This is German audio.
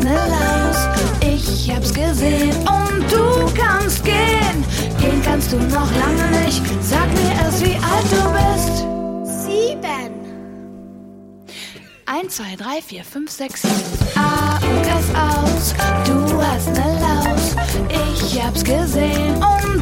ne Laus, ich hab's gesehen und du kannst gehen. Gehen kannst du noch lange nicht, sag mir erst, wie alt du bist. 7. 1, 2, 3, 4, 5, 6, 7. Augen aus, du hast ne Laus, ich hab's gesehen und